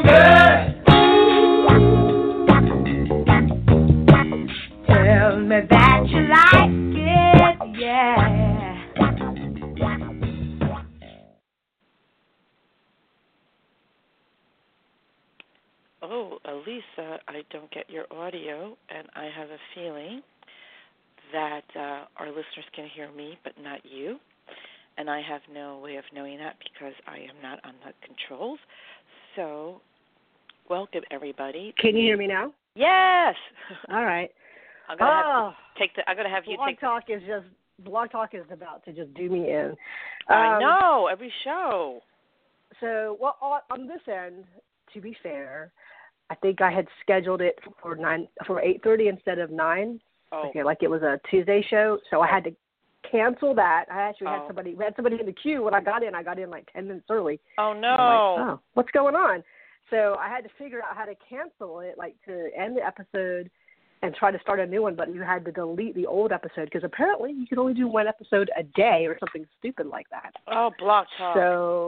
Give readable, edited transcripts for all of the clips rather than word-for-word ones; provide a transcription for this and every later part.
good. Tell me that you like it, yeah. Oh, Elisa, I don't get your audio, and I have a feeling that our listeners can hear me, but not you. And I have no way of knowing that because I am not on the controls. So, welcome everybody. Can you hear me now? Yes. All right. I'm gonna have you Blog take. Blog Talk is about to just do me in. I know every show. So, on this end, to be fair, I think I had scheduled it for 8:30 instead of 9. Oh. Okay, like it was a Tuesday show, so I had to cancel that. I actually had somebody in the queue when I got in. I got in like 10 minutes early. Oh no! I'm like, what's going on? So I had to figure out how to cancel it, like to end the episode and try to start a new one. But you had to delete the old episode because apparently you could only do one episode a day or something stupid like that. Oh, Blog Talk.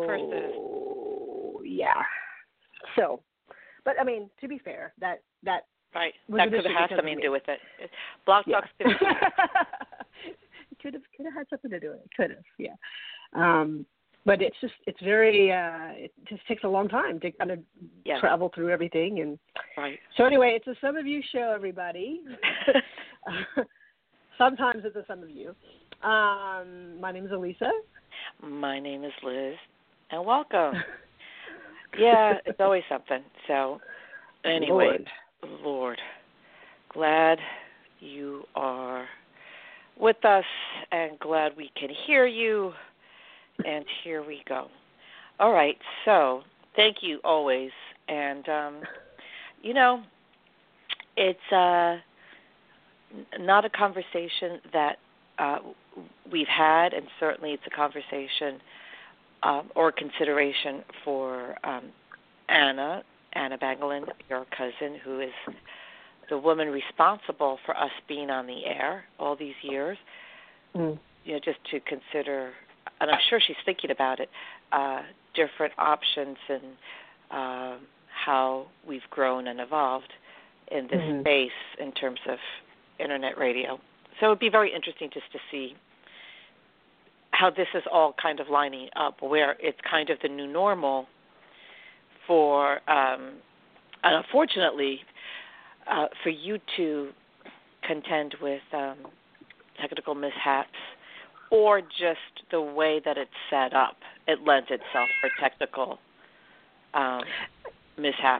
So yeah. So, but I mean, to be fair, that right. That could have had something to do with it. Blog Talk's been could have had something to do with it. Could have, yeah. But it's very it just takes a long time to kind of travel through everything and right. So anyway, it's a Some of You show, everybody. Sometimes it's a Some of You. My name is Elisa. My name is Liz, and welcome. Yeah, it's always something. So anyway, Lord, glad you are with us and glad we can hear you. And here we go. All right, so thank you always. And, it's not a conversation that we've had, and certainly it's a conversation or consideration for Anna Bangalin, your cousin, who is the woman responsible for us being on the air all these years. Just to consider, and I'm sure she's thinking about it, different options and how we've grown and evolved in this space in terms of internet radio. So it would be very interesting just to see how this is all kind of lining up, where it's kind of the new normal for, and unfortunately, for you to contend with technical mishaps or just the way that it's set up. It lends itself for technical mishaps.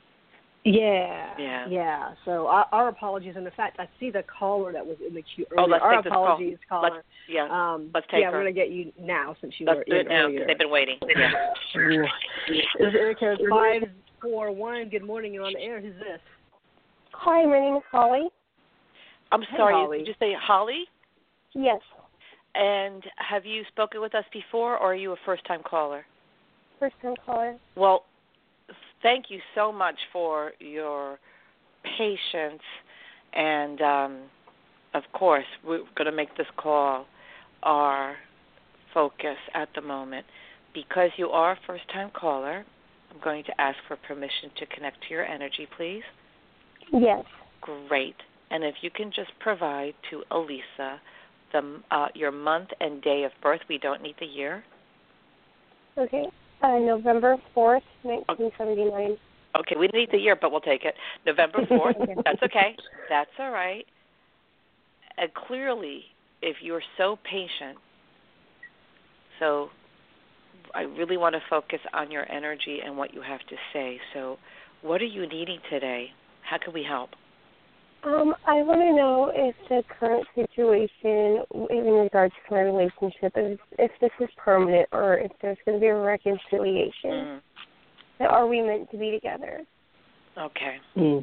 Yeah. So our apologies. And in fact, I see the caller that was in the queue earlier. Let's our take apologies, this caller. Let's take her. We're going to get you now since you Let's were in do it now earlier. because they've been waiting. Yeah. This is Erica 541. Good morning. You're on the air. Who's this? Hi, my name is Holly. I'm sorry. Holly. Did you say Holly? Yes. And have you spoken with us before, or are you a first-time caller? First-time caller. Well, thank you so much for your patience. And, of course, we're going to make this call our focus at the moment. Because you are a first-time caller, I'm going to ask for permission to connect to your energy, please. Yes. Great. And if you can just provide to Elisa your month and day of birth. We don't need the year. Okay. November 4th, 1979. Okay, we need the year, but we'll take it. November 4th. Okay. That's okay. That's all right. And clearly, if you're so patient, so I really want to focus on your energy and what you have to say. So what are you needing today? How can we help? I want to know if the current situation in regards to my relationship, if this is permanent or if there's going to be a reconciliation. Are we meant to be together? Okay.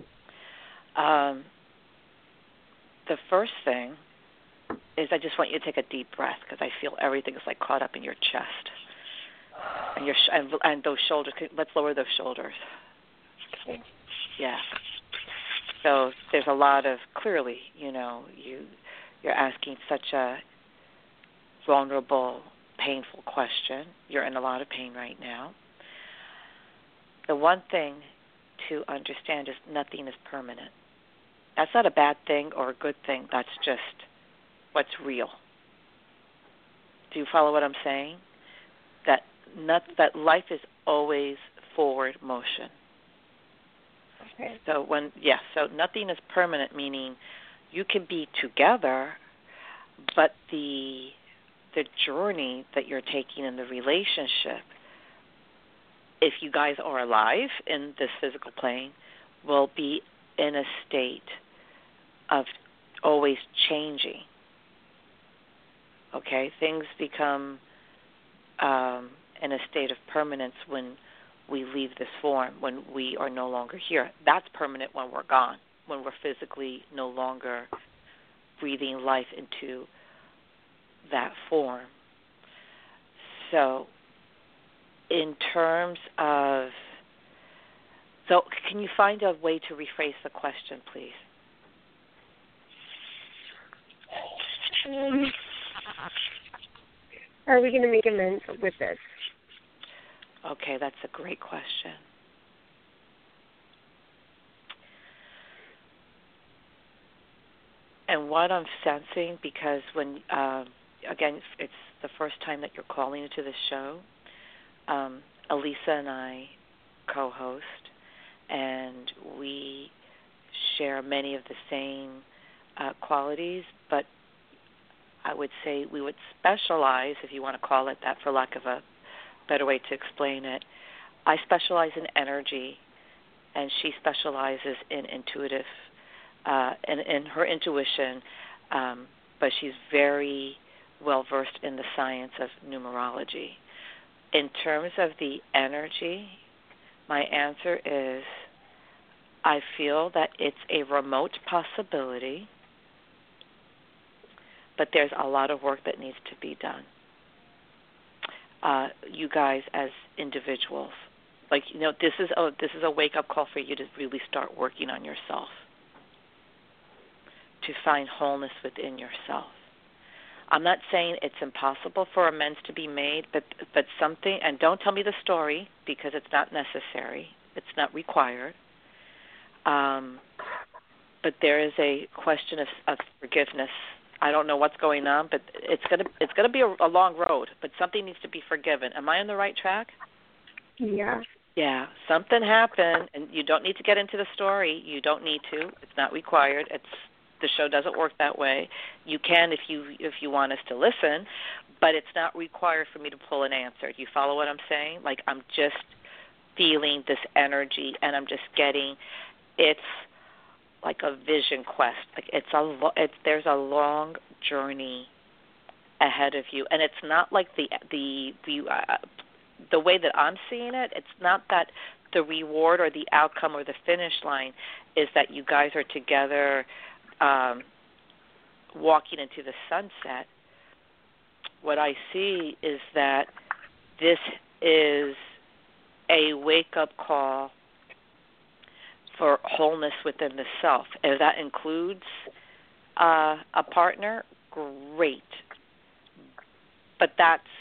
The first thing is I just want you to take a deep breath because I feel everything is like caught up in your chest and and those shoulders. Let's lower those shoulders. Okay. Yeah. So there's a lot of, clearly, you're asking such a vulnerable, painful question. You're in a lot of pain right now. the one thing to understand is nothing is permanent. That's not a bad thing or a good thing. That's just what's real. Do you follow what I'm saying? That life is always forward motion. Okay. So so nothing is permanent, meaning you can be together, but the journey that you're taking in the relationship, if you guys are alive in this physical plane, will be in a state of always changing. Okay? Things become in a state of permanence when we leave this form, when we are no longer here. That's permanent when we're gone, when we're physically no longer breathing life into that form. So in terms of, so can you find a way to rephrase the question, please? Are we going to make amends with this? Okay, that's a great question. And what I'm sensing, because when, again, it's the first time that you're calling into this show, Elisa and I co-host, and we share many of the same qualities, but I would say we would specialize, if you want to call it that, for lack of a better way to explain it. I specialize in energy, and she specializes in intuitive, in her intuition, but she's very well versed in the science of numerology. In terms of the energy, my answer is I feel that it's a remote possibility, but there's a lot of work that needs to be done. You guys as individuals, like, this is a wake-up call for you to really start working on yourself, to find wholeness within yourself. I'm not saying it's impossible for amends to be made, but something, and don't tell me the story because it's not necessary, it's not required. But there is a question of forgiveness. I don't know what's going on, but it's gonna be a long road. But something needs to be forgiven. Am I on the right track? Yeah. Yeah. Something happened, and you don't need to get into the story. You don't need to. It's not required. The show doesn't work that way. You can if you want us to listen, but it's not required for me to pull an answer. Do you follow what I'm saying? Like, I'm just feeling this energy, and I'm just getting. It's like a vision quest. Like there's a long journey ahead of you, and it's not like the way that I'm seeing it. It's not that the reward or the outcome or the finish line is that you guys are together, walking into the sunset. What I see is that this is a wake-up call for wholeness within the self. If that includes a partner, great. But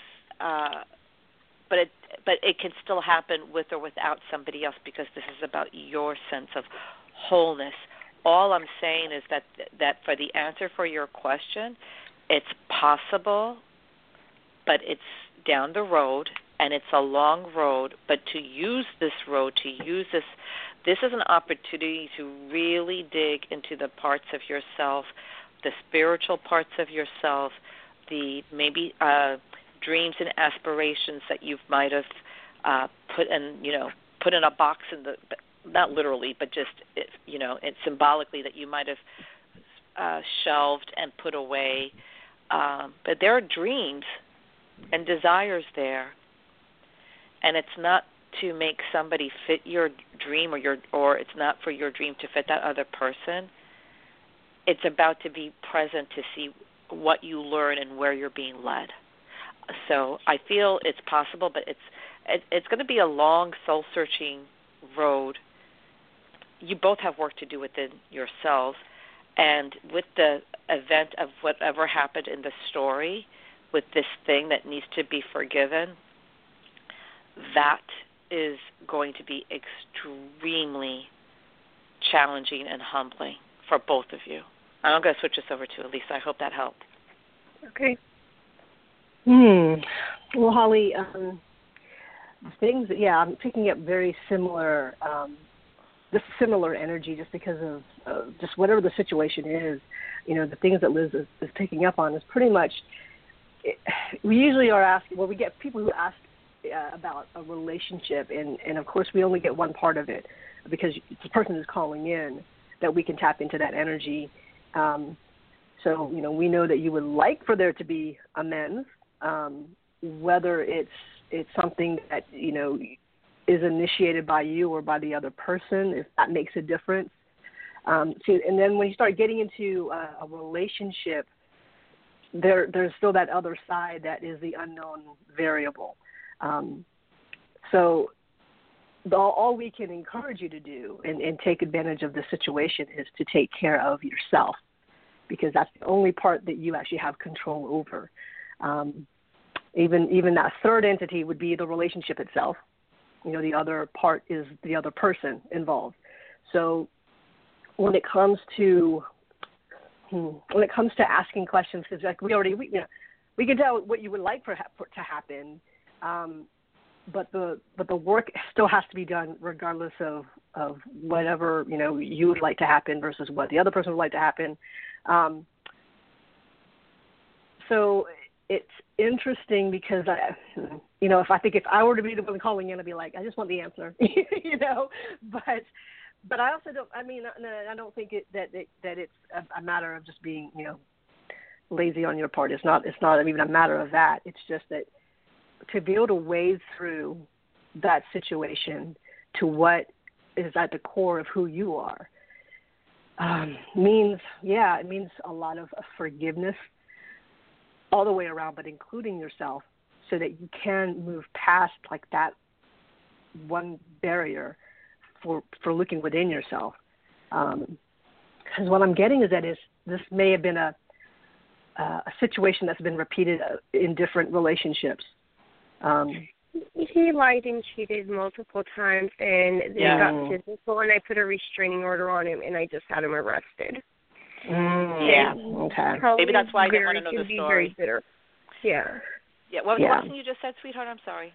it can still happen with or without somebody else, because this is about your sense of wholeness. All I'm saying is that for the answer for your question, it's possible, but it's down the road, and it's a long road. But to use this road, this is an opportunity to really dig into the parts of yourself, the spiritual parts of yourself, the maybe dreams and aspirations that you might have put in a box not literally, but just it's symbolically that you might have shelved and put away. But there are dreams and desires there, and it's not to make somebody fit your dream, or it's not for your dream to fit that other person. It's about to be present to see what you learn and where you're being led. So I feel it's possible, but it's going to be a long, soul-searching road. You both have work to do within yourselves, and with the event of whatever happened in the story, with this thing that needs to be forgiven, that is going to be extremely challenging and humbling for both of you. I'm going to switch this over to Elisa. I hope that helped. Okay. Well, Holly, things, I'm picking up very similar, this similar energy just because of just whatever the situation is. The things that Liz is picking up on is pretty much, we usually are asking, we get people who ask about a relationship, and of course we only get one part of it because the person is calling in that we can tap into that energy. So, we know that you would like for there to be amends, whether it's something that, is initiated by you or by the other person, if that makes a difference. And then when you start getting into a relationship, there's still that other side that is the unknown variable. So all we can encourage you to do and take advantage of the situation is to take care of yourself, because that's the only part that you actually have control over. Even that third entity would be the relationship itself. The other part is the other person involved. So when it comes to asking questions, because like we can tell what you would like for to happen, but the work still has to be done regardless of whatever you would like to happen versus what the other person would like to happen. So it's interesting because if I were to be the one calling in, I'd be like, I just want the answer, But I also don't. I don't think that it's a matter of just being lazy on your part. It's not even a matter of that. It's just that to be able to wade through that situation to what is at the core of who you are means a lot of forgiveness all the way around, but including yourself, so that you can move past like that one barrier for looking within yourself. Because what I'm getting is that this may have been a situation that's been repeated in different relationships. He lied and cheated multiple times, and they got physical, and I put a restraining order on him, and I just had him arrested. Yeah. Okay. Maybe that's why I didn't want to know the story. Very bitter. Yeah. Yeah. What was the last thing you just said, sweetheart? I'm sorry.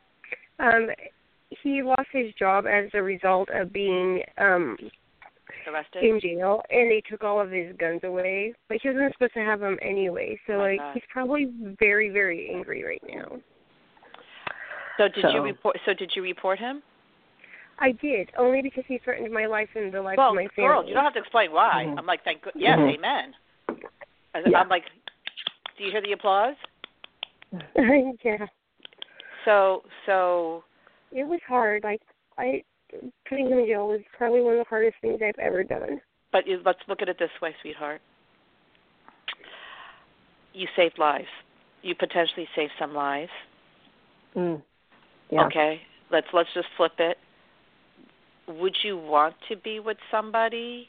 He lost his job as a result of being arrested in jail, and they took all of his guns away. But he wasn't supposed to have them anyway, so he's probably very, very angry right now. So did you report him? I did, only because he threatened my life and the life of my family. Girl, you don't have to explain why. I'm like, thank goodness. Yes, amen. I'm like, do you hear the applause? Yeah. So. It was hard. Putting him in jail was probably one of the hardest things I've ever done. But let's look at it this way, sweetheart. You saved lives. You potentially saved some lives. Yeah. Okay. Let's just flip it. Would you want to be with somebody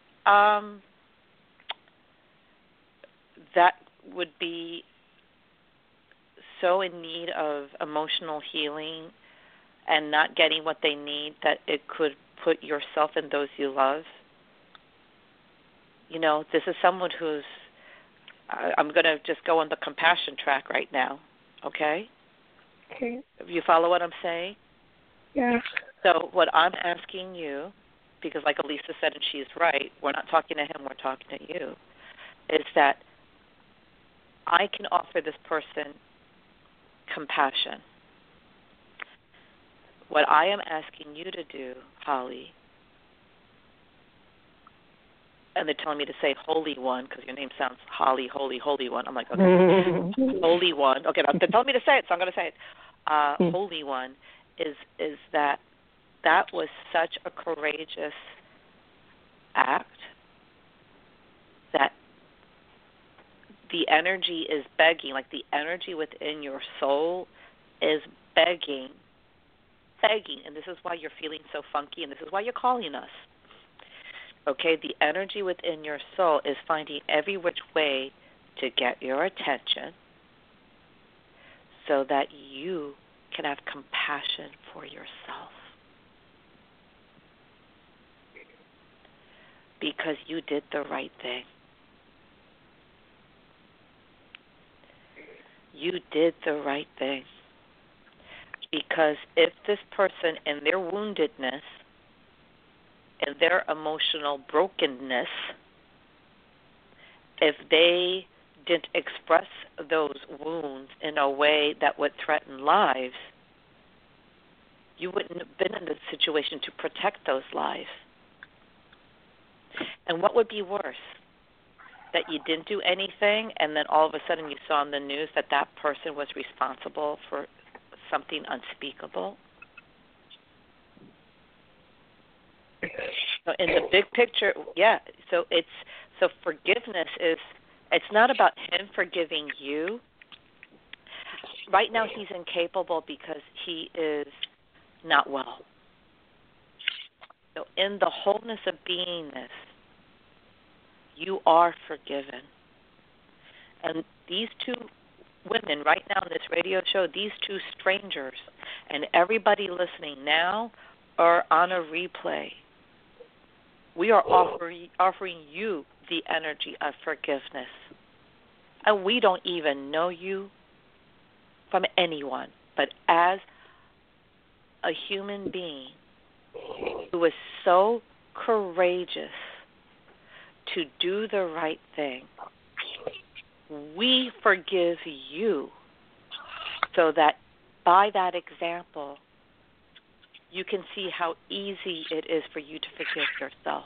that would be so in need of emotional healing and not getting what they need that it could put yourself and those you love? This is someone who's, I'm going to just go on the compassion track right now, okay? Okay. You follow what I'm saying? Yeah. So what I'm asking you, because like Elisa said, and she's right, we're not talking to him, we're talking to you, is that I can offer this person compassion. What I am asking you to do, Holly, and they're telling me to say Holy One, because your name sounds Holly, Holy, Holy One. I'm like, okay, Holy One. Okay, they're telling me to say it, so I'm going to say it. Holy One is that was such a courageous act that the energy is begging, like the energy within your soul is begging, and this is why you're feeling so funky, and this is why you're calling us. Okay, the energy within your soul is finding every which way to get your attention so that you can have compassion for yourself. Because you did the right thing. You did the right thing. Because if this person in their woundedness, in their emotional brokenness, if they didn't express those wounds in a way that would threaten lives, you wouldn't have been in the situation to protect those lives. And what would be worse? That you didn't do anything and then all of a sudden you saw in the news that that person was responsible for something unspeakable? So in the big picture, yeah, so forgiveness is, it's not about him forgiving you. Right now he's incapable because he is not well. So in the wholeness of beingness, you are forgiven. And these two women right now in this radio show, these two strangers, and everybody listening now are on a replay. We are offering you the energy of forgiveness. And we don't even know you from anyone, but as a human being who is so courageous to do the right thing, we forgive you so that by that example, you can see how easy it is for you to forgive yourself.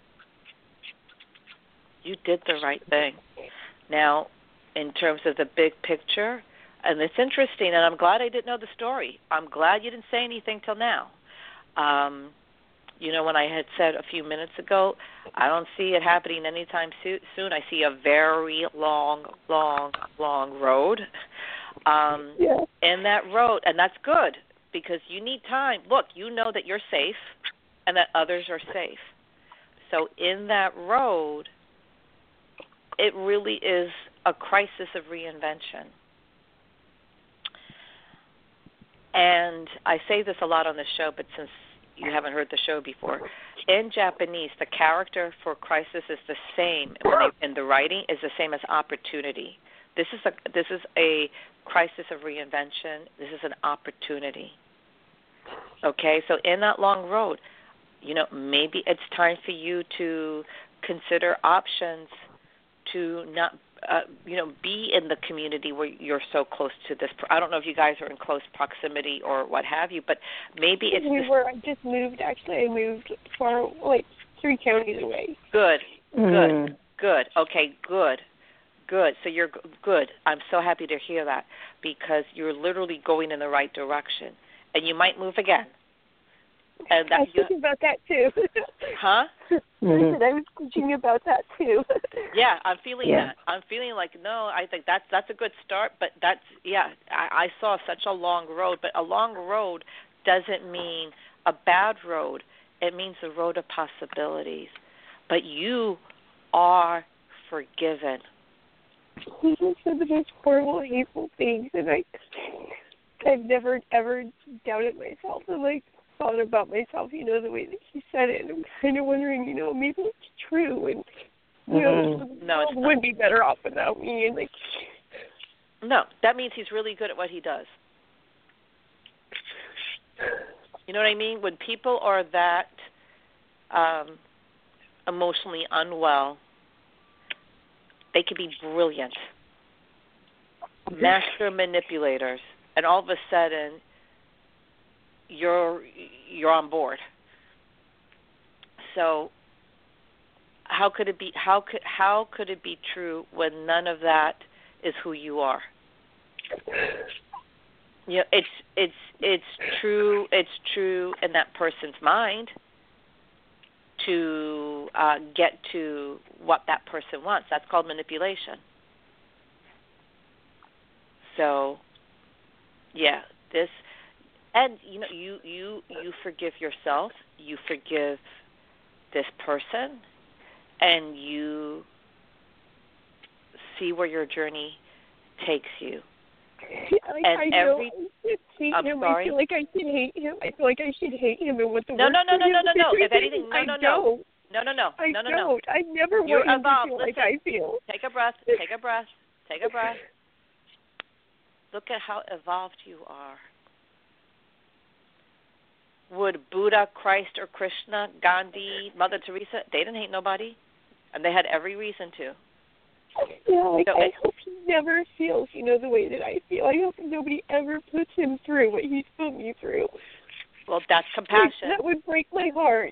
You did the right thing. Now, in terms of the big picture, and it's interesting, and I'm glad I didn't know the story. I'm glad you didn't say anything till now. When I had said a few minutes ago, I don't see it happening anytime soon. I see a very long road in that road, and that's good because you need time. Look, you know that you're safe and that others are safe. So in that road, it really is a crisis of reinvention. And I say this a lot on the show, but since you haven't heard the show before, in Japanese, the character for crisis is the same in the writing is the same as opportunity. This is a crisis of reinvention. This is an opportunity. Okay, so in that long road, maybe it's time for you to consider options to not be in the community where you're so close to this. I don't know if you guys are in close proximity or what have you, but maybe it's... I just moved, actually. I moved far, 3 counties away. Good. Okay, good. So you're good. I'm so happy to hear that because you're literally going in the right direction. And you might move again. And I was thinking about that, too. Huh? I was thinking about that, too. Yeah, I'm feeling that. I'm feeling like, no, I think that's a good start, but I saw such a long road, but a long road doesn't mean a bad road. It means a road of possibilities. But you are forgiven. People said the most horrible, hateful things, and I've never, ever doubted myself and, thought about myself, the way that he said it. And I'm kind of wondering, maybe it's true, and, the world would be better off without me. And, No, that means he's really good at what he does. You know what I mean? When people are that emotionally unwell, they can be brilliant, master manipulators, and all of a sudden you're on board. So how could it be? How could it be true when none of that is who you are? It's true. It's true in that person's mind to get to what that person wants. That's called manipulation. So, this, and you forgive yourself, you forgive this person, and you see where your journey takes you. I know. I hate I'm him. sorry? I feel like I should hate him. I feel like I should hate him and what the No. worst for him. If anything, no. I don't. I never You're want him evolved. to feel Listen, like I feel. Take a breath. Look at how evolved you are. Would Buddha, Christ, or Krishna, Gandhi, Mother Teresa, they didn't hate nobody, and they had every reason to. Yeah, I hope he never feels, the way that I feel. I hope nobody ever puts him through what he's put me through. Well, that's compassion. That would break my heart,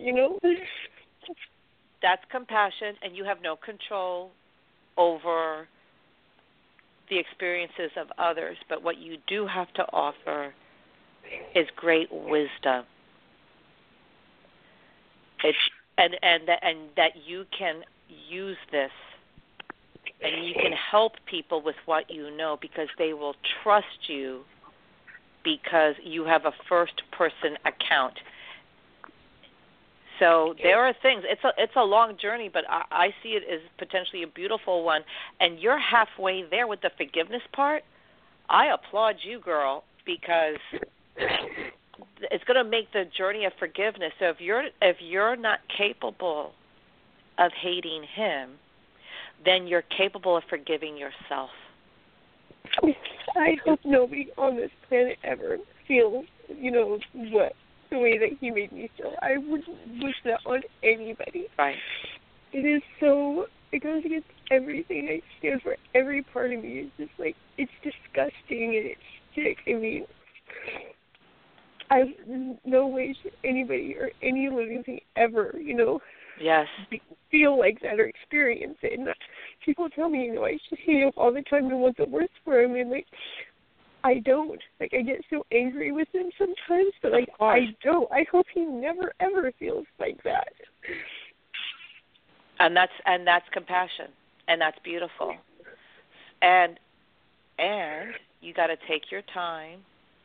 That's compassion, and you have no control over the experiences of others. But what you do have to offer is great wisdom. And that you can use this, and you can help people with what you know, because they will trust you because you have a first-person account. So there are things. It's a long journey, but I see it as potentially a beautiful one. And you're halfway there with the forgiveness part. I applaud you, girl, because it's going to make the journey of forgiveness. So if you're not capable of hating him, then you're capable of forgiving yourself. I hope nobody on this planet ever feels, the way that he made me feel. I wouldn't wish that on anybody. Right. It goes against everything I stand for. Every part of me is just it's disgusting and it's sick. I mean, no way should anybody or any living thing ever, yes, feel like that or experience it. And people tell me, I should hate him all the time and want the worst for him, and I don't. I get so angry with him sometimes, but I don't. I hope he never ever feels like that. And that's compassion, and that's beautiful. And you got to take your time.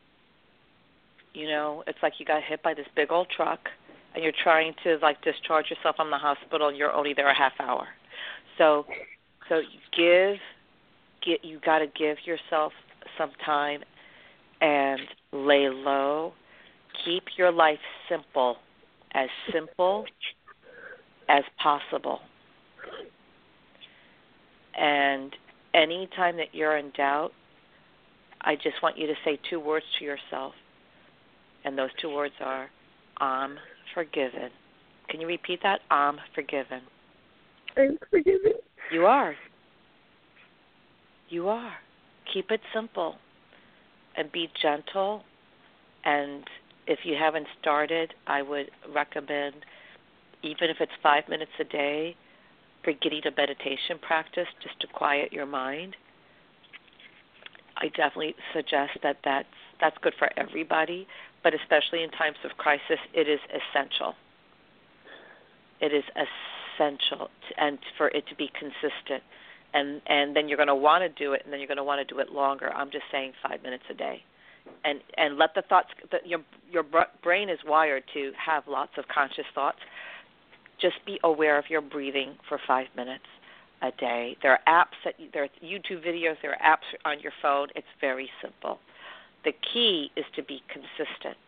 It's like you got hit by this big old truck, and you're trying to discharge yourself from the hospital, and you're only there a half hour. So you got to give yourself some time and lay low. Keep your life simple as possible. And any time that you're in doubt, I just want you to say 2 words to yourself. And those 2 words are, I'm forgiven. Can you repeat that? I'm forgiven. I'm forgiven. You are. Keep it simple and be gentle. And if you haven't started, I would recommend, even if it's 5 minutes a day, getting a meditation practice just to quiet your mind. I definitely suggest that's good for everybody, but especially in times of crisis, it is essential. It is essential, and for it to be consistent. And then you're going to want to do it, and then you're going to want to do it longer. I'm just saying 5 minutes a day. And let the thoughts, your brain is wired to have lots of conscious thoughts. Just be aware of your breathing for 5 minutes a day. There are apps, there are YouTube videos, there are apps on your phone. It's very simple. The key is to be consistent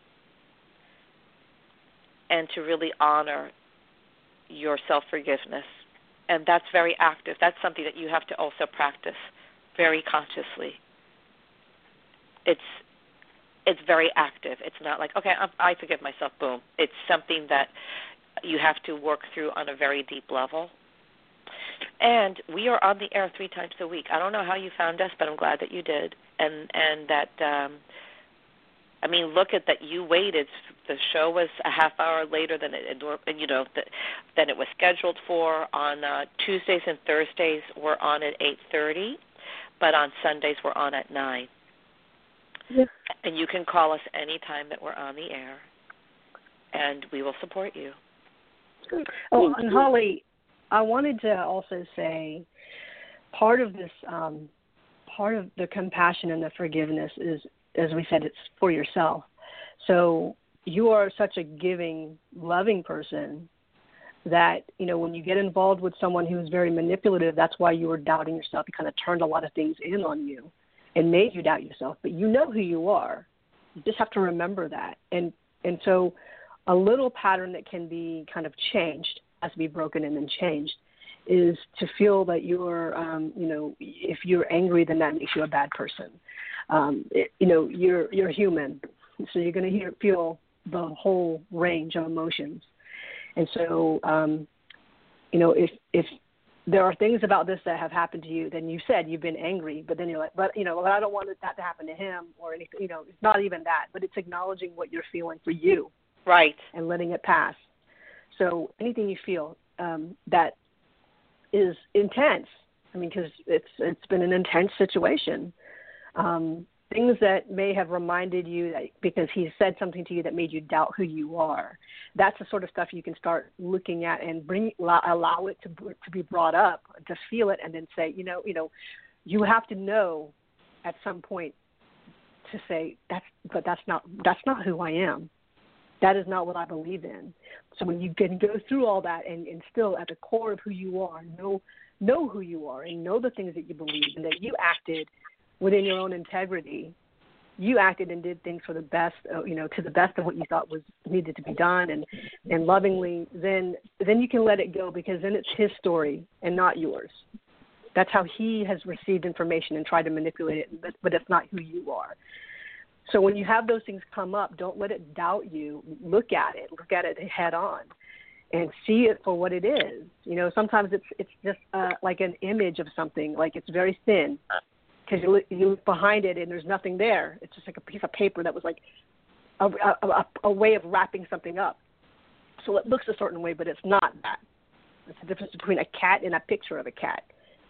and to really honor your self-forgiveness. And that's very active. That's something that you have to also practice very consciously. It's very active. It's not like, okay, I forgive myself, boom. It's something that you have to work through on a very deep level. And we are on the air 3 times a week. I don't know how you found us, but I'm glad that you did. And that, look at that. You waited. The show was a half hour later than it was scheduled for. On Tuesdays and Thursdays, we're on at 8:30, but on Sundays we're on at 9. Yes. And you can call us any time that we're on the air, and we will support you. Oh, and Holly, I wanted to also say part of this, part of the compassion and the forgiveness is, as we said, it's for yourself. So you are such a giving, loving person that, when you get involved with someone who's very manipulative, that's why you were doubting yourself. You kind of turned a lot of things in on you. and made you doubt yourself, but you know who you are. You just have to remember that. And so a little pattern that can be kind of changed, has to be broken and then changed, is to feel that you're, if you're angry, then that makes you a bad person. You're human, so you're going to feel the whole range of emotions. And so, if there are things about this that have happened to you, then you said you've been angry, but then you're like, but I don't want that to happen to him or anything. It's not even that, but it's acknowledging what you're feeling for you, right, and letting it pass. So anything you feel that is intense, because it's been an intense situation. Things that may have reminded you that because he said something to you that made you doubt who you are. That's the sort of stuff you can start looking at and allow it to be brought up, to feel it, and then say, you have to know at some point to say that's not who I am. That is not what I believe in. So when you can go through all that and still at the core of who you are, know who you are and know the things that you believe and that you acted within your own integrity, you acted and did things for the best, to the best of what you thought was needed to be done and lovingly, then you can let it go, because then it's his story and not yours. That's how he has received information and tried to manipulate it, but it's not who you are. So when you have those things come up, don't let it doubt you. Look at it head on and see it for what it is. Sometimes it's just like an image of something, like it's very thin. Because you look behind it and there's nothing there. It's just like a piece of paper that was like a way of wrapping something up. So it looks a certain way, but it's not that. It's the difference between a cat and a picture of a cat,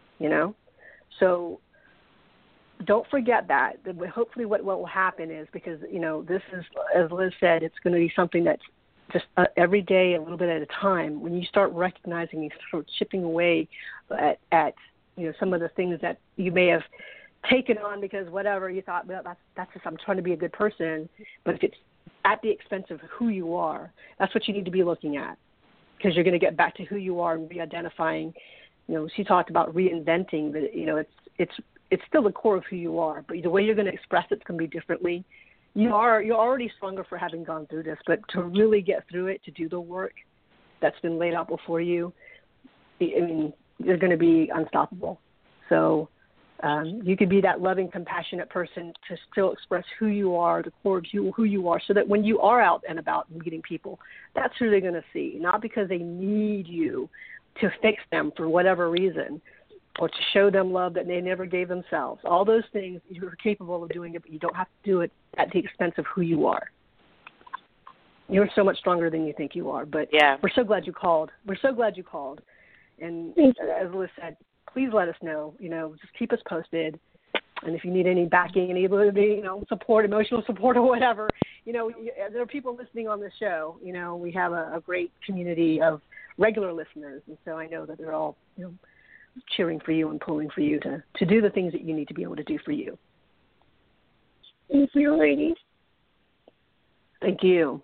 So don't forget that. Hopefully what will happen is, because, this is, as Liz said, it's going to be something that's just every day, a little bit at a time. When you start recognizing, you start chipping away at some of the things that you may have taken on because whatever you thought, well, that's just, I'm trying to be a good person. But if it's at the expense of who you are, that's what you need to be looking at, because you're going to get back to who you are and re-identifying. She talked about reinventing, but it's still the core of who you are, but the way you're going to express it's going to be differently. You're already stronger for having gone through this, but to really get through it, to do the work that's been laid out before you, you're going to be unstoppable. So you could be that loving, compassionate person to still express who you are, the core of who you are, so that when you are out and about meeting people, that's who they're going to see, not because they need you to fix them for whatever reason or to show them love that they never gave themselves. All those things, you're capable of doing it, but you don't have to do it at the expense of who you are. You're so much stronger than you think you are. But yeah, we're so glad you called. And as Liz said, please let us know. Just keep us posted. And if you need any backing, any support, emotional support or whatever, there are people listening on this show. We have a great community of regular listeners. And so I know that they're all, cheering for you and pulling for you to do the things that you need to be able to do for you. Thank you, ladies. Thank you.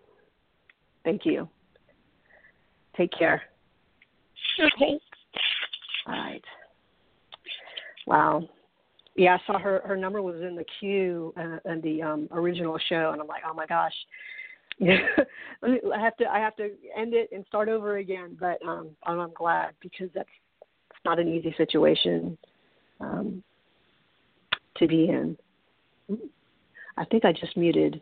Take care. Okay. All right. Wow. Yeah, I saw her number was in the queue in the original show, and I'm like, oh my gosh. I have to end it and start over again, but I'm glad, because that's not an easy situation to be in. I think I just muted.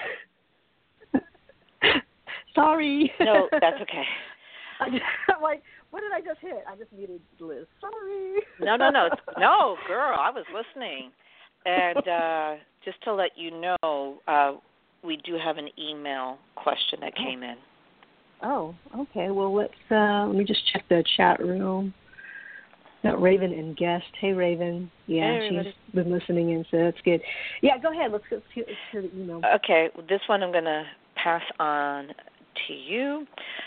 Sorry. No, that's okay. I'm like, what did I just hit? I just muted Liz. Sorry. No, girl, I was listening. And just to let you know, we do have an email question that came in. Oh, okay. Well, let me just check the chat room. Got Raven and guest. Hey, Raven. Yeah, hey, she's been listening in, so that's good. Yeah, go ahead. Let's hear the email. Okay, well, this one I'm going to pass on to you.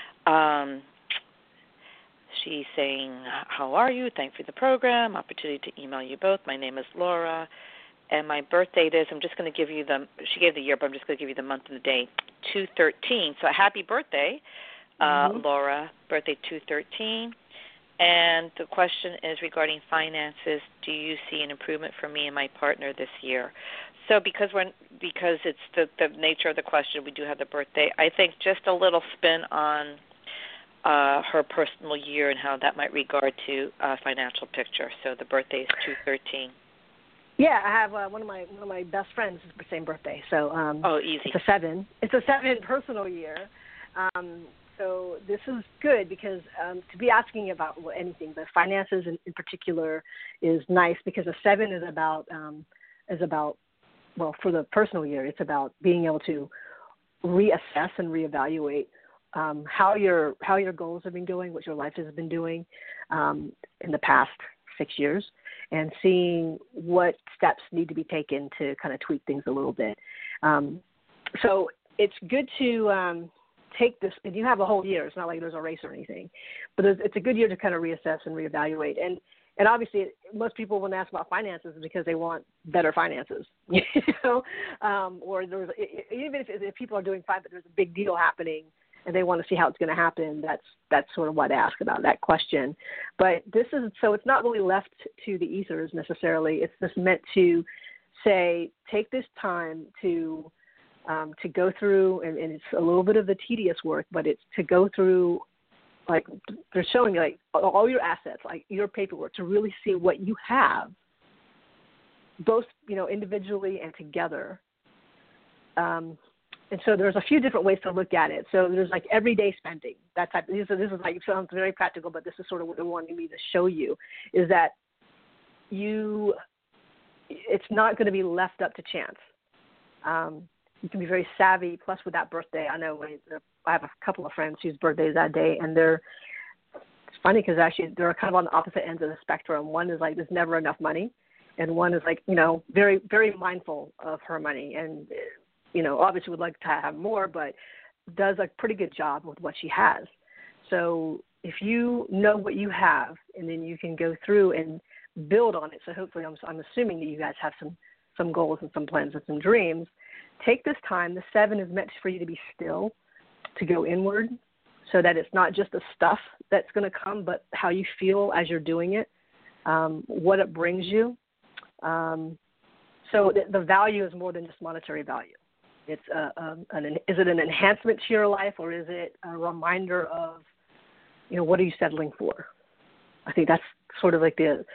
She's saying, how are you? Thanks for the program. Opportunity to email you both. My name is Laura, and my birth date is, I'm just going to give you she gave the year, but I'm just going to give you the month and the day, 2/13. So happy birthday, Laura. Birthday 2/13. And the question is regarding finances. Do you see an improvement for me and my partner this year? So because it's the nature of the question, we do have the birthday. I think just a little spin on her personal year and how that might regard to financial picture. So the birthday is 2/13. Yeah, I have one of my best friends is the same birthday. So easy. It's a 7. It's a 7 personal year. So this is good because to be asking about anything, but finances in particular is nice because a 7 is about well, for the personal year, it's about being able to reassess and reevaluate how your goals have been going, what your life has been doing in the past 6 years, and seeing what steps need to be taken to kind of tweak things a little bit. So it's good to take this, and you have a whole year. It's not like there's a race or anything, but it's a good year to kind of reassess and reevaluate. And obviously, most people, when they ask about finances, is because they want better finances, you know, or there's even if people are doing fine, but there's a big deal happening, and they want to see how it's going to happen. That's sort of what I ask about that question. But this is so it's not really left to the ethers necessarily. It's just meant to say take this time to go through, and it's a little bit of the tedious work, but it's to go through. Like they're showing you like all your assets, like your paperwork, to really see what you have, both individually and together. And so there's a few different ways to look at it. So there's like everyday spending. That type. This is like, it sounds very practical, but this is sort of what they're wanting me to show you is that it's not going to be left up to chance. You can be very savvy. Plus, with that birthday, I know I have a couple of friends whose birthdays that day, and it's funny because actually they're kind of on the opposite ends of the spectrum. One is like there's never enough money, and one is like very very mindful of her money, and obviously would like to have more, but does a pretty good job with what she has. So if you know what you have, and then you can go through and build on it. So hopefully, I'm assuming that you guys have some goals and some plans and some dreams. Take this time. The 7 is meant for you to be still, to go inward, so that it's not just the stuff that's going to come, but how you feel as you're doing it, what it brings you. So the value is more than just monetary value. It's is it an enhancement to your life, or is it a reminder of, what are you settling for? I think that's sort of like the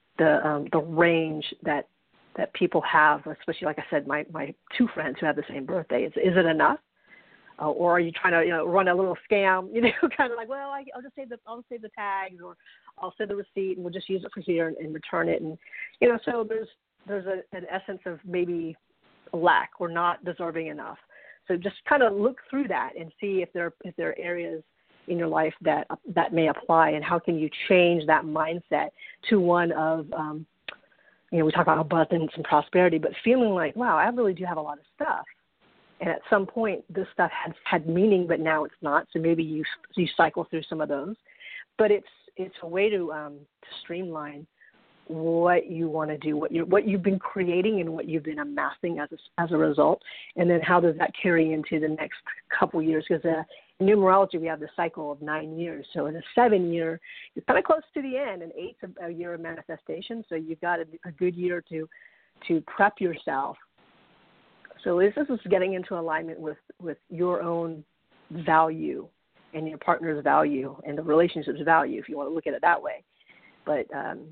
range that people have, especially, like I said, my 2 friends who have the same birthday. Is it enough? Or are you trying to run a little scam, kind of like, well, I'll just save the tags, or I'll send the receipt and we'll just use it for here and return it. And, so there's an essence of maybe a lack or not deserving enough. So just kind of look through that and see if there are areas in your life that may apply, and how can you change that mindset to one of, we talk about abundance and prosperity, but feeling like, wow, I really do have a lot of stuff. And at some point, this stuff had meaning, but now it's not. So maybe you cycle through some of those. But it's a way to streamline what you want to do, what you've been creating and what you've been amassing as a result. And then how does that carry into the next couple years? Because in numerology, we have the cycle of 9 years. So in a 7 year, you're kind of close to the end, and 8's a year of manifestation. So you've got a good year to prep yourself. So this is getting into alignment with your own value and your partner's value and the relationship's value, if you want to look at it that way. But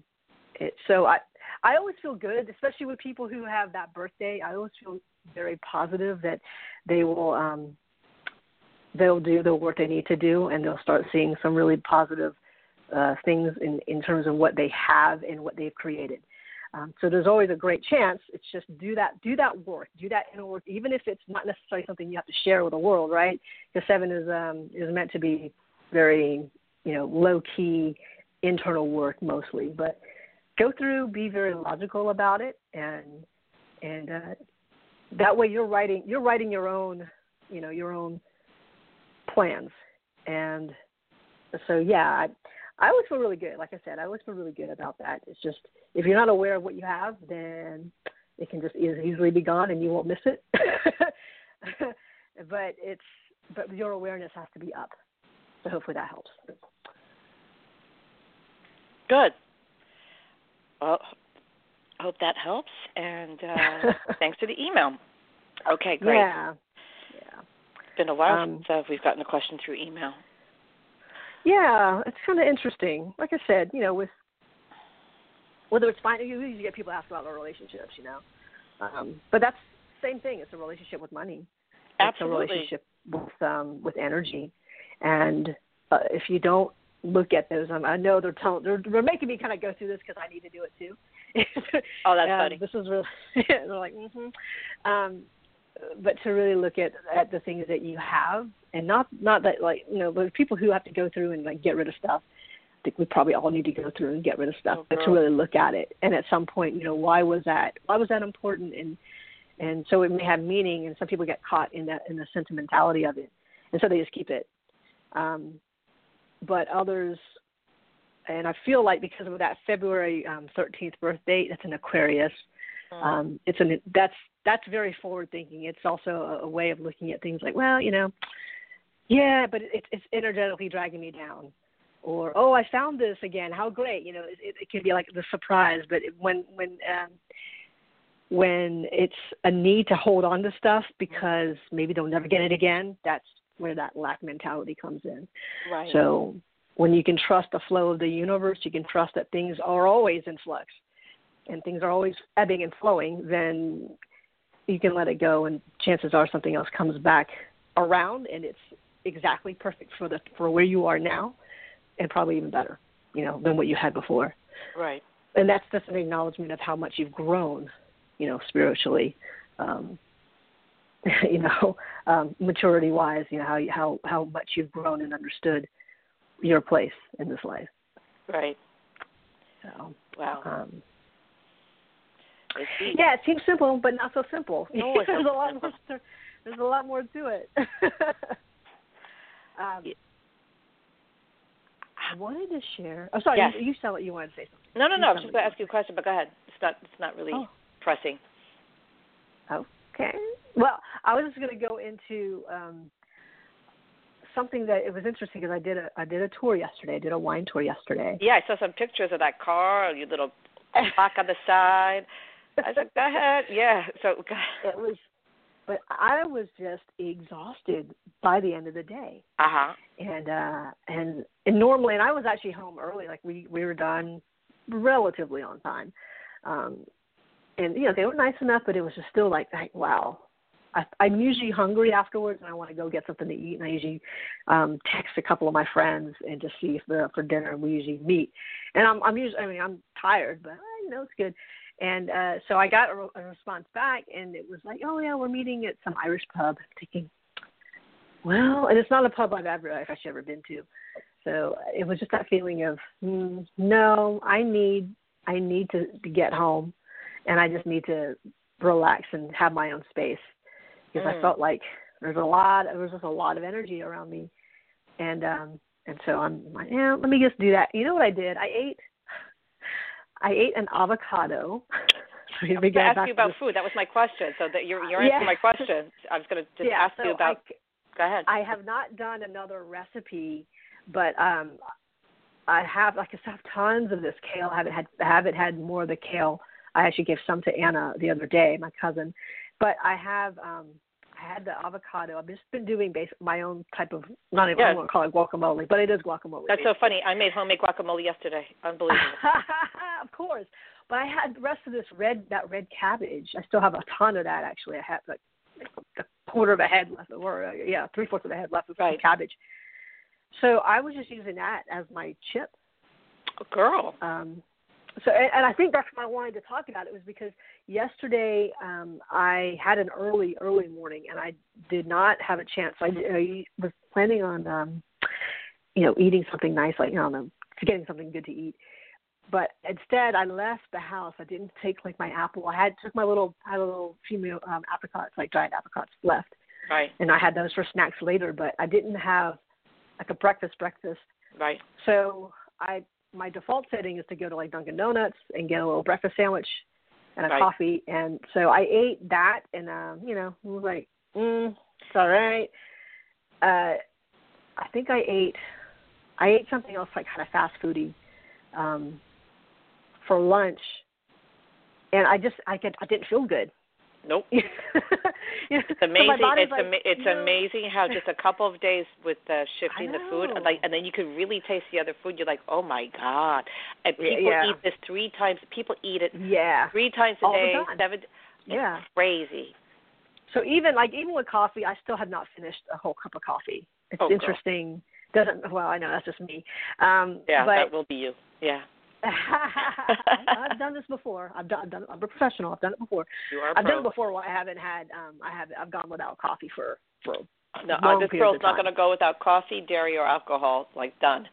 so I always feel good, especially with people who have that birthday. I always feel very positive that they will they'll do the work they need to do, and they'll start seeing some really positive things in terms of what they have and what they've created. So there's always a great chance. It's just do that work, do that inner work, even if it's not necessarily something you have to share with the world, right? Because 7 is meant to be very, low key internal work mostly. But go through, be very logical about it, and that way you're writing your own, your own plans. And so yeah. I always feel really good. Like I said, I always feel really good about that. It's just, if you're not aware of what you have, then it can just easily be gone and you won't miss it. But your awareness has to be up. So hopefully that helps. Good. Well, hope that helps, and thanks for the email. Okay, great. Yeah. It's been a while since we've gotten a question through email. Yeah, it's kind of interesting. Like I said, with whether it's fine, you usually get people ask about their relationships, but that's the same thing. It's a relationship with money. Absolutely. It's a relationship with energy, and if you don't look at those, I know they're making me kind of go through this because I need to do it too. Oh, that's funny. This is really they're like, but to really look at the things that you have, and not that but people who have to go through and get rid of stuff. I think we probably all need to go through and get rid of stuff, but to really look at it, and at some point, why was that important, and so it may have meaning, and some people get caught in the sentimentality of it, and so they just keep it. But others, and I feel like because of that February 13th birth date, that's an Aquarius. That's very forward thinking. It's also a way of looking at things like, well, yeah, but it's energetically dragging me down, or I found this again. How great, it can be like the surprise. But when it's a need to hold on to stuff because maybe they'll never get it again, that's where that lack mentality comes in. Right. So when you can trust the flow of the universe, you can trust that things are always in flux and things are always ebbing and flowing, then you can let it go, and chances are something else comes back around, and it's exactly perfect for where you are now, and probably even better, than what you had before. Right. And that's just an acknowledgement of how much you've grown, spiritually, maturity-wise, how much you've grown and understood your place in this life. Right. So, wow. Yeah, it seems simple, but not so simple. No, there's a lot more to it. I wanted to share. Oh, sorry. Yes. You said you wanted to say something. No. I was just going to ask you a question, but go ahead. It's not really pressing. Okay. Well, I was just going to go into something that it was interesting because I did a tour yesterday. I did a wine tour yesterday. Yeah, I saw some pictures of that car, your little plaque on the side. I said, go ahead. Yeah. So go ahead. But I was just exhausted by the end of the day. Uh-huh. And normally, and I was actually home early. Like we were done relatively on time. And they were nice enough, but it was just still like wow. I'm usually hungry afterwards, and I want to go get something to eat. And I usually text a couple of my friends and just see if they're up for dinner. And we usually meet. And I'm tired, but it's good. And so I got a response back, and it was like, oh yeah, we're meeting at some Irish pub. I'm thinking, well, and it's not a pub I've actually ever been to. So it was just that feeling of no, I need to get home, and I just need to relax and have my own space. Because I felt like there was just a lot of energy around me, and so I'm like, yeah, let me just do that. You know what I did? I ate an avocado. I was going to ask you about food. That was my question. So that you're answering my question. I was going to just ask you about. Go ahead. I have not done another recipe, but I have tons of this kale. I haven't had more of the kale. I actually gave some to Anna the other day, my cousin. But I have I had the avocado. I've just been doing my own type of, I don't want to call it guacamole, but it is guacamole. That's so funny. I made homemade guacamole yesterday. Unbelievable. Of course. But I had the rest of that red cabbage. I still have a ton of that, actually. I have like a quarter of a head left, or 3/4 of a head left of cabbage. So I was just using that as my chip. Oh, girl. So, and I think that's why I wanted to talk about it, was because yesterday I had an early morning, and I did not have a chance. I was planning on, eating something nice, getting something good to eat. But instead, I left the house. I didn't take my apple. I had a little female apricots, dried apricots left. Right. And I had those for snacks later, but I didn't have a breakfast. Right. So my default setting is to go to Dunkin' Donuts and get a little breakfast sandwich and a coffee. And so I ate that, and it was like, it's all right. I think I ate something else kind of fast foody. for lunch, and I didn't feel good. Nope. You know, It's amazing. So It's amazing how just a couple of days with shifting the food, and then you can really taste the other food. You're like, oh my God! And people eat this 3 times. People eat it 3 times a day. 7. It's crazy. So even with coffee, I still have not finished a whole cup of coffee. It's interesting. Well, I know that's just me. But that will be you. Yeah. I've done this before. I'm a professional. I've done it before. You are a I've pro. done it before. Well, I haven't had. I've gone without coffee for no. long This periods girl's of not time. going to go without coffee, dairy, or alcohol. Like done.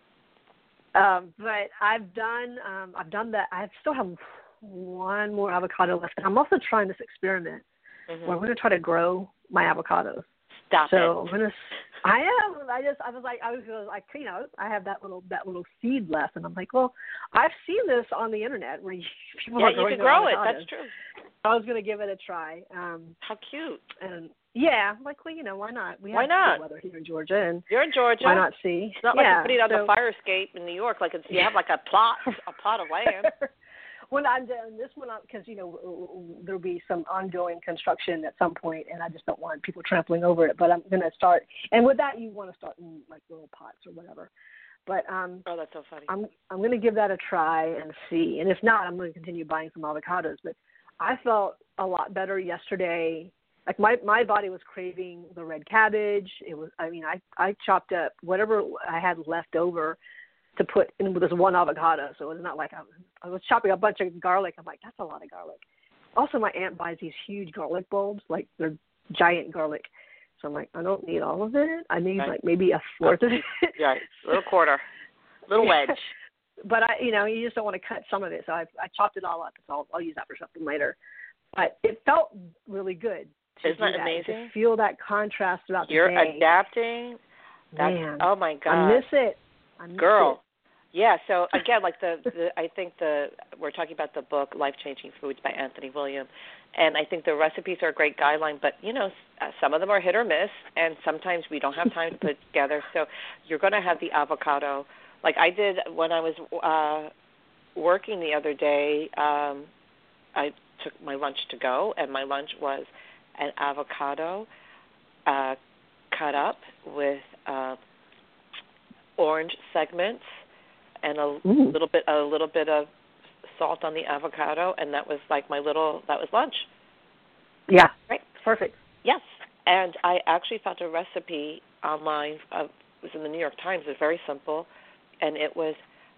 But I've done that. I still have one more avocado left, and I'm also trying this experiment where I'm going to try to grow my avocados. Stop so it. I am. I was like, I have that little seed left, and I'm like, well, I've seen this on the internet where people are growing you can grow it. avocados. That's true. I was going to give it a try. How cute. And I'm like, well, why not? We have good weather here in Georgia, and you're in Georgia. Why not see? It's not like you're putting it on the fire escape in New York. Like you have like a plot of land. When I'm done this one, because there'll be some ongoing construction at some point, and I just don't want people trampling over it. But I'm going to start, and with that, you want to start in like little pots or whatever. But that's so funny. I'm going to give that a try and see, and if not, I'm going to continue buying some avocados. But I felt a lot better yesterday. Like my body was craving the red cabbage. It was, I chopped up whatever I had left over to put in with this one avocado. So it's not like I was chopping a bunch of garlic. I'm like, that's a lot of garlic. Also, my aunt buys these huge garlic bulbs, like they're giant garlic. So I'm like, I don't need all of it. I need like maybe a fourth of it. Right, little quarter, little wedge. But you just don't want to cut some of it. So I chopped it all up. So I'll use that for something later. But it felt really good. Isn't that amazing? To feel that contrast throughout the day. You're adapting. Man, oh my God. I miss it. Girl. Yeah, so again, like I think we're talking about the book Life Changing Foods by Anthony William, and I think the recipes are a great guideline, but some of them are hit or miss, and sometimes we don't have time to put it together. So you're going to have the avocado, like I did when I was working the other day. I took my lunch to go, and my lunch was an avocado cut up with orange segments and a little bit of salt on the avocado, and that was like that was lunch. Yeah. Right. Perfect. Yes. And I actually found a recipe online. It was in the New York Times. It was very simple, and it was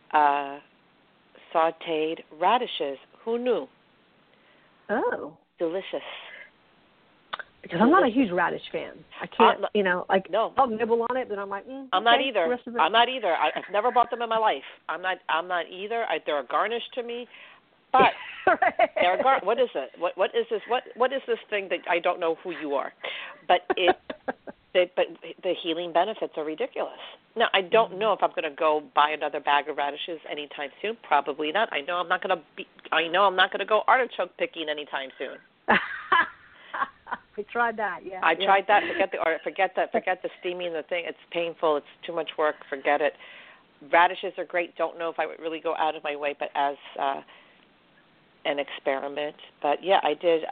sautéed radishes. Who knew? Oh. Delicious. Because I'm not a huge radish fan. I can't, no. I'll nibble on it, but I'm like, I'm not either. I'm not either. I've never bought them in my life. I'm not either. They're a garnish to me. But they're what is it? What is this? What is this thing that I don't know who you are? But but the healing benefits are ridiculous. Now, I don't know if I'm going to go buy another bag of radishes anytime soon. Probably not. I know I'm not going to go artichoke picking anytime soon. We tried that, yeah. I tried that. Forget the steaming the thing. It's painful. It's too much work. Forget it. Radishes are great. Don't know if I would really go out of my way, but as an experiment. But yeah, I did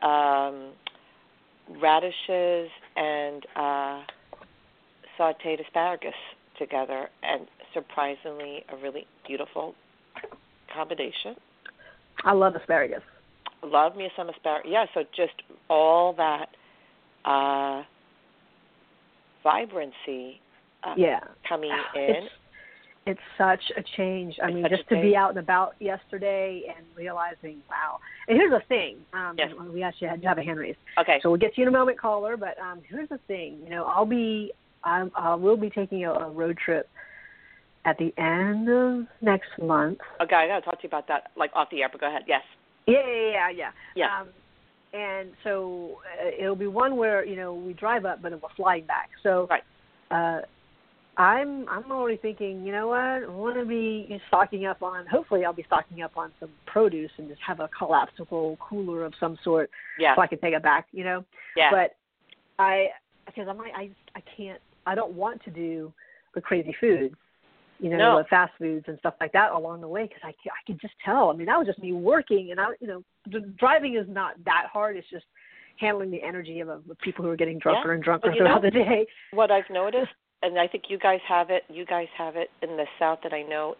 radishes and sautéed asparagus together, and surprisingly, a really beautiful combination. I love asparagus. Love me some asparagus. Yeah, so just all that vibrancy coming in. It's such a change. I mean, just to be out and about yesterday and realizing, wow. And here's the thing. Yes. We actually had to have a hand raised. Okay. So we'll get to you in a moment, caller. But here's the thing. I will be taking a road trip at the end of next month. Okay, I got to talk to you about that, like off the air, but go ahead. Yes. Yeah. And so it'll be one where, we drive up, but then we're flying back. So right. I'm already thinking, you know what, I want to be stocking up on, hopefully I'll be stocking up on some produce and just have a collapsible cooler of some sort so I can take it back, Yeah. But because I can't, I don't want to do the crazy foods. with fast foods and stuff like that along the way because I could just tell. I mean, that was just me working, and driving is not that hard. It's just handling the energy of people who are getting drunker and drunker throughout the day. What I've noticed, and I think you guys have it in the South, that I know,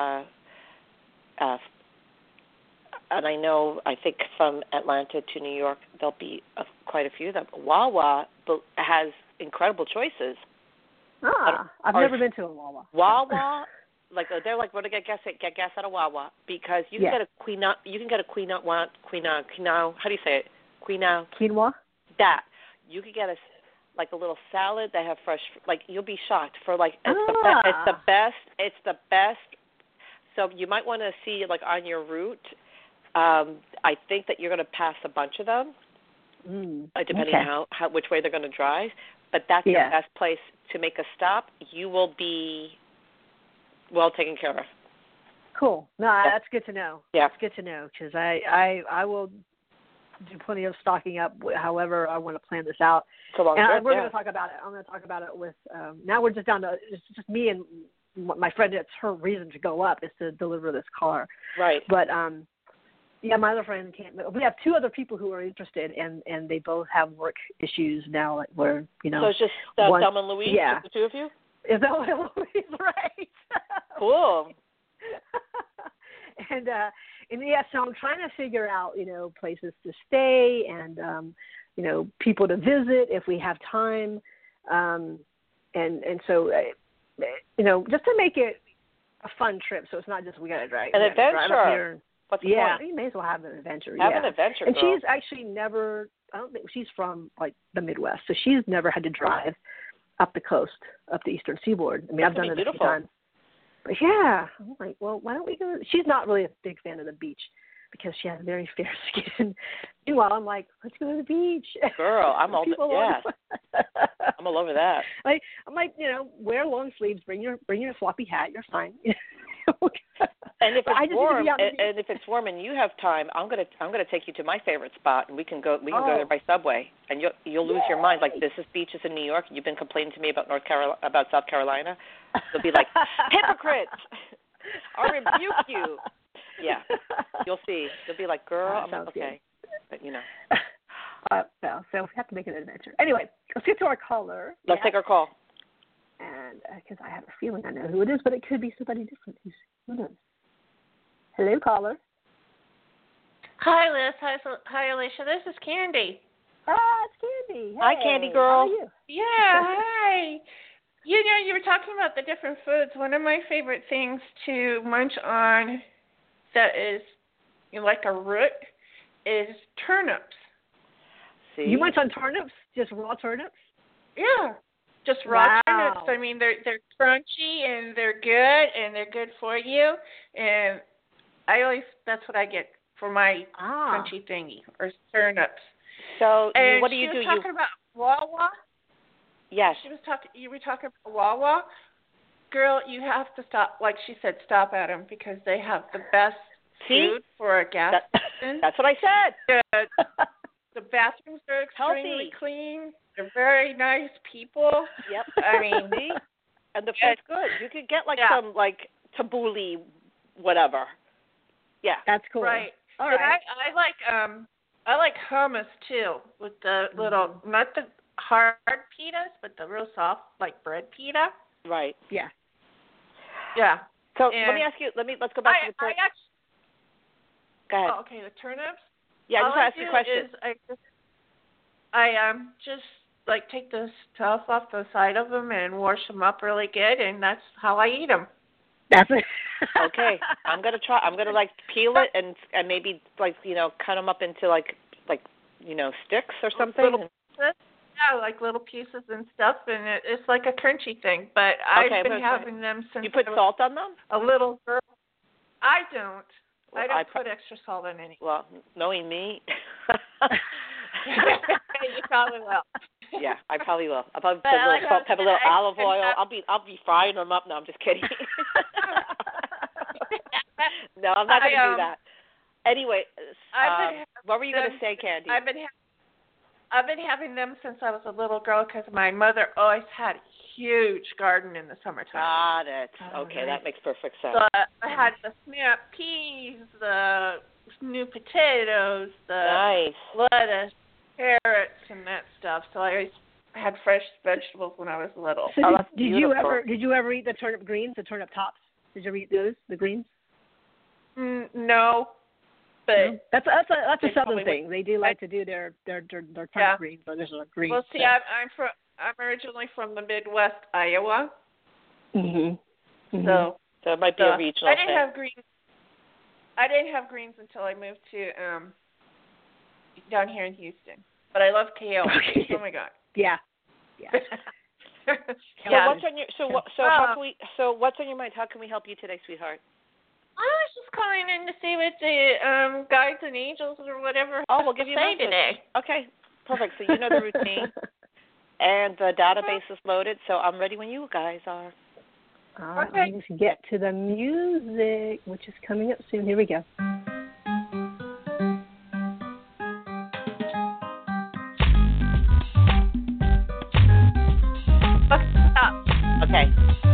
and I think from Atlanta to New York, there'll be quite a few of them. Wawa has incredible choices. I've never been to a Wawa. Wawa, they're like, what do I get gas at a Wawa? Because you can get a quinoa. You can get a quinoa. How do you say it? Quinoa. That you could get a little salad. They have fresh. You'll be shocked for it's the best. It's the best. So you might want to see on your route. I think that you're going to pass a bunch of them, depending on how which way they're going to drive. But that's the best place to make a stop. You will be well taken care of. Cool. No, that's good to know. Yeah, it's good to know because I will do plenty of stocking up. However, I want to plan this out. We're going to talk about it. I'm going to talk about it with. Now we're just down to just me and my friend. It's her reason to go up is to deliver this car. Right. But my other friend can't. We have two other people who are interested, and they both have work issues now. Where So it's just Thelma and Louise, just the two of you. Is that what Louise? Right. Cool. And so I'm trying to figure out places to stay and people to visit if we have time, and so just to make it a fun trip, so it's not just we got to drive an adventure. Drive up here. What's the point? You may as well have an adventure. Have an adventure, and girl. she's actually never. I don't think she's from the Midwest, so she's never had to drive up the coast, up the Eastern Seaboard. I mean, I've done it a few times. But I'm like, well, why don't we go? She's not really a big fan of the beach because she has very fair skin. Meanwhile, I'm like, let's go to the beach. Girl, I'm all I'm all over that. I'm like, wear long sleeves, bring your floppy hat, you're fine. And if it's warm, and if it's warm and you have time, I'm gonna take you to my favorite spot, and we can go there by subway, and you'll lose your mind. This is beaches in New York. You've been complaining to me about about South Carolina. You'll be like, hypocrite! I'll rebuke you. Yeah, you'll see. You'll be like, girl, I'm okay, good. But so we have to make it an adventure. Anyway, let's get to our caller. Let's take our call. And because I have a feeling I know who it is, but it could be somebody different. Who knows? Hello, caller. Hi, Liz. Hi, Alicia. This is Candy. It's Candy. Hey. Hi, Candy girl. How are you? Yeah, hi. You were talking about the different foods. One of my favorite things to munch on that is like a root is turnips. See? You munch on turnips? Just raw turnips? Yeah. Just raw turnips. I mean, they're crunchy and they're good and they're good for you. And that's what I get for my crunchy thingy, or turnips. So and what do you do? She was talking about Wawa. Yes. You were talking about Wawa. Girl, you have to stop. Like she said, stop at them because they have the best food for a gas station. That's what I said. The bathrooms are extremely clean. They're very nice people. Yep. I mean, and the food's good. You could get some tabbouleh, whatever. Yeah, that's cool. Right. All right. I like hummus too, with the little not the hard pitas, but the real soft bread pita. Right. Yeah. Yeah. So let me ask you. Let's go back to the turnips. Go ahead. Oh, okay, the turnips. Yeah, I just want to ask you a question. I just take the stuff off the side of them and wash them up really good, and that's how I eat them. That's it. Okay, I'm gonna try. I'm gonna peel it and maybe cut them up into sticks or something. Little pieces. Yeah, like little pieces and stuff, and it's like a crunchy thing. But I've been having them since. You put salt on them? A little girl. I don't. Well, I don't put extra salt on any. Well, knowing me. You probably will. Yeah, I probably will. I'll probably put a little salt, pepper, a little olive oil. I'll be frying them up. No, I'm just kidding. No, I'm not going to do that. Anyway, what were you going to say, Candy? I've been having them since I was a little girl because my mother always had huge garden in the summertime. Got it. Okay, that makes perfect sense. So I had the snap peas, the new potatoes, the lettuce, carrots, and that stuff. So I always had fresh vegetables when I was little. So did you ever eat the turnip greens, the turnip tops? Did you ever eat those, the greens? No. But that's a southern thing. They do like to do their turnip greens, or there's a green. Well, see, I'm originally from the Midwest, Iowa. So it might be a regional I didn't have greens. I didn't have greens until I moved to down here in Houston. But I love kale. Okay. Oh my God. Yeah. What's on your what's on your mind? How can we help you today, sweetheart? I was just calling in to see what the guides and angels or whatever we'll give you a message today. Okay, perfect. So you know the routine, and the database is loaded. So I'm ready when you guys are. All right, let's get to the music, which is coming up soon. Here we go. Okay.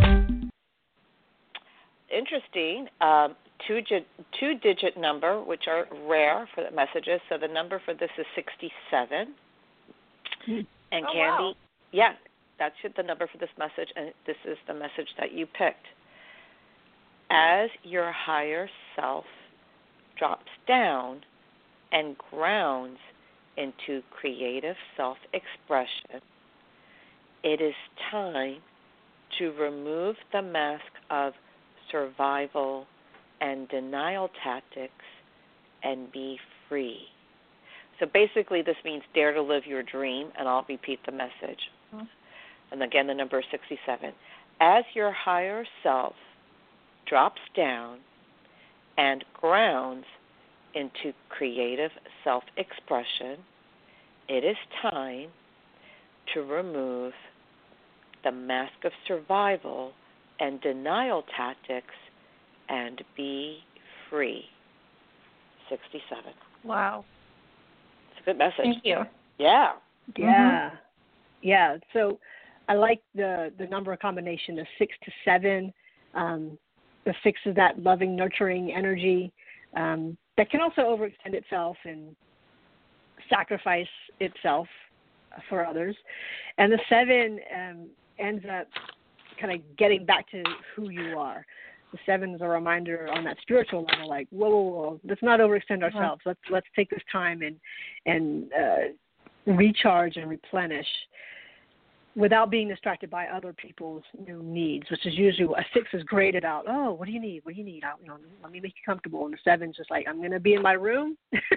Interesting. Two-digit number, which are rare for the messages. So the number for this is 67. And Candy, that's the number for this message, and this is the message that you picked. As your higher self drops down and grounds into creative self-expression, it is time to remove the mask of survival and denial tactics and be free. So basically this means dare to live your dream, and I'll repeat the message. And again, the number is 67. As your higher self drops down and grounds into creative self-expression, it is time to remove the mask of survival and denial tactics and be free. 67. Wow. It's a good message. Thank you. Yeah. Yeah. Yeah. So I like the number combination of 6 to 7. The 6 is that loving, nurturing energy that can also overextend itself and sacrifice itself for others. And the 7 ends up kind of getting back to who you are. The 7 is a reminder on that spiritual level, like, whoa, let's not overextend ourselves. Let's take this time and recharge and replenish without being distracted by other people's needs, which is usually a 6 is great about. Oh, what do you need? What do you need? Let me make you comfortable. And the 7's just like, I'm going to be in my room.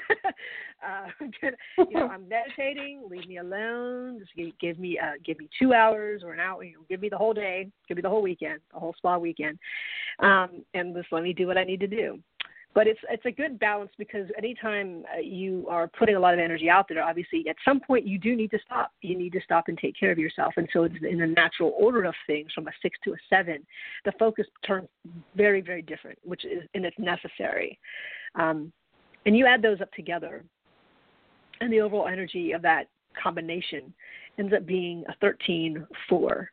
I'm meditating. Leave me alone. Just give me 2 hours or an hour. Give me the whole day. Give me the whole weekend, the whole spa weekend, and just let me do what I need to do. But it's a good balance, because anytime you are putting a lot of energy out there, obviously at some point you do need to stop. You need to stop and take care of yourself. And so it's in the natural order of things, from a 6 to a 7, the focus turns very, very different, and it's necessary. And you add those up together, and the overall energy of that combination ends up being a 13-4.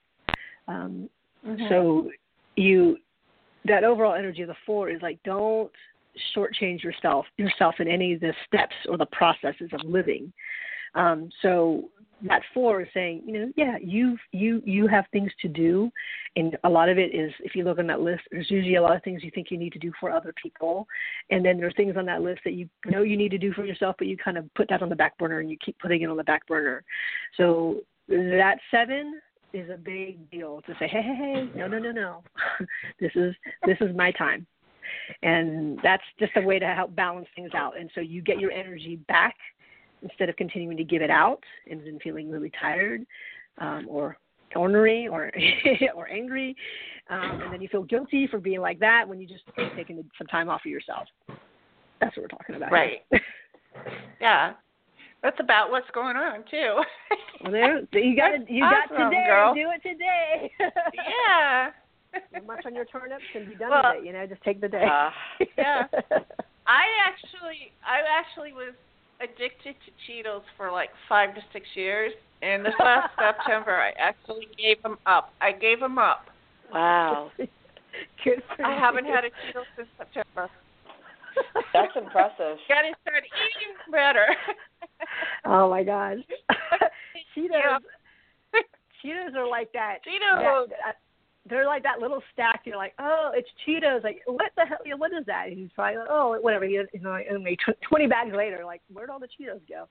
So that overall energy of the 4 is like, don't shortchange yourself in any of the steps or the processes of living. So that 4 is saying, you have things to do, and a lot of it is, if you look on that list, there's usually a lot of things you think you need to do for other people, and then there's things on that list that you know you need to do for yourself, but you kind of put that on the back burner, and you keep putting it on the back burner. So that 7 is a big deal to say, hey, no. This is my time. And that's just a way to help balance things out. And so you get your energy back instead of continuing to give it out and then feeling really tired or ornery or angry. And then you feel guilty for being like that when you just taking some time off of yourself. That's what we're talking about. Right. Yeah. That's about what's going on too. Well, you got today. Girl. Do it today. Yeah. Much on your turnips and be done with it. Just take the day. Yeah. I actually was addicted to Cheetos for like 5 to 6 years, And this last September, I actually gave them up. I gave them up. Wow. I haven't had a Cheeto since September. That's impressive. Got to start eating better. Oh my gosh. Cheetos. Cheetos are like that. Cheetos. They're like that little stack. You're like, oh, it's Cheetos. Like, what the hell? What is that? He's probably like, oh, whatever. Only 20 bags later, like, where'd all the Cheetos go?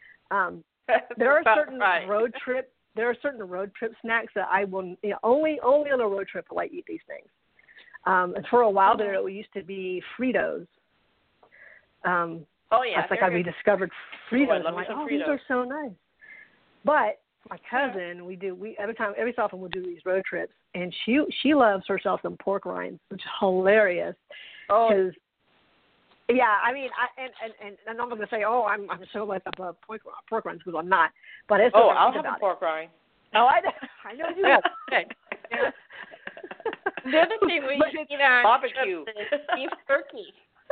There are certain road trip. There are certain road trip snacks that I will, only on a road trip will I eat these things. And for a while there, it used to be Fritos. Oh yeah. That's like I rediscovered Fritos. I'm like, Fritos. These are so nice. But my cousin, every so often we'll do these road trips, and she loves herself some pork rinds, which is hilarious. Because yeah, I mean, and I'm not going to say, I'm so like up pork rinds, because I'm not. But it's I'll have a pork rind. Oh, I know you will. Yeah. The other thing we eat on barbecue beef jerky.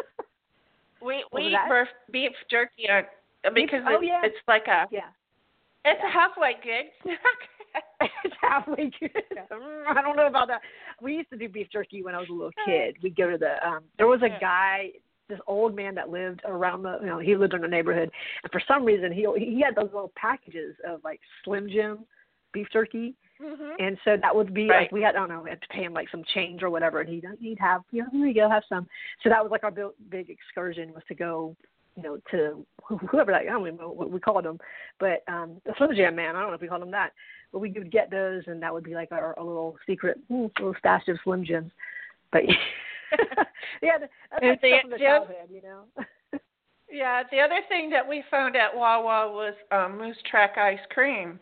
We eat beef jerky because it's like it's a halfway good snack. It's halfway good. I don't know about that. We used to do beef jerky when I was a little kid. We'd go to there was a guy, this old man that lived around he lived in the neighborhood, and for some reason he had those little packages of like Slim Jim beef jerky. Mm-hmm. And so that would be like we had to pay him like some change or whatever, and he'd have here you go, have some. So that was like our big excursion, was to go to whoever that, I don't even know what we called them, but the Slim Jam man, I don't know if we called him that, but we would get those, and that would be like our little secret little stash of Slim Jims. But yeah, that's like stuff from the childhood, Yeah, the other thing that we found at Wawa was Moose Track ice cream.